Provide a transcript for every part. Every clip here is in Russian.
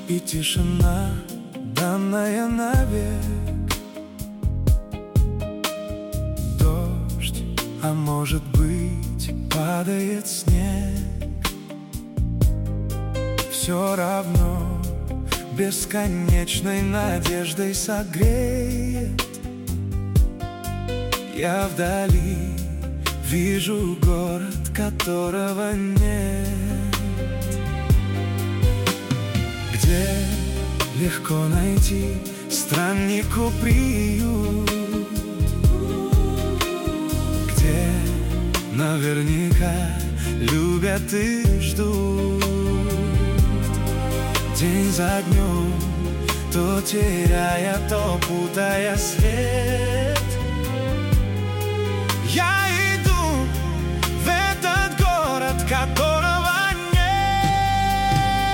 и тишина, данная навек. Дождь, а может быть, падает снег. Все равно бесконечной надеждой согреет. Я вдали вижу город, которого нет, где легко найти страннику приют, где наверняка любят и ждут. День за днем, то теряя, то путая свет, я иду в этот город, которого нет.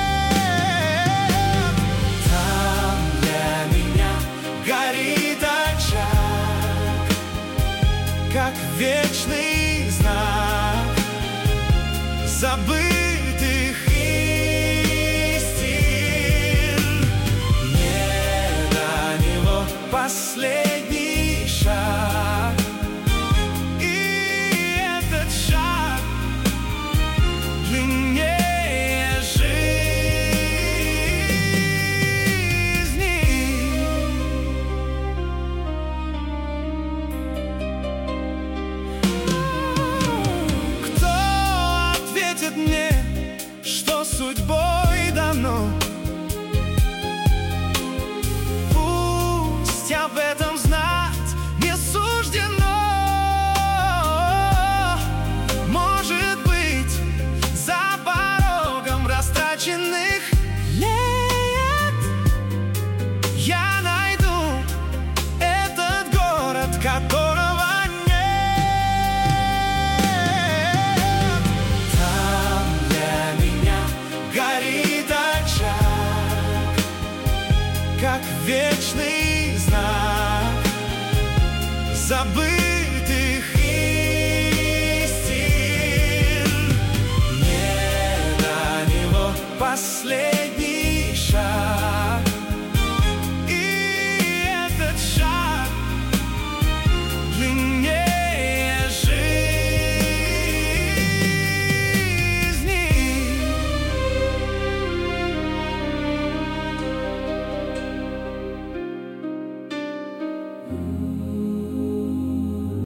Там для меня горит очаг, как вечный знак забытых истин. Не до него последний шаг, и этот шаг длиннее жизни. Кто ответит мне, что судьбой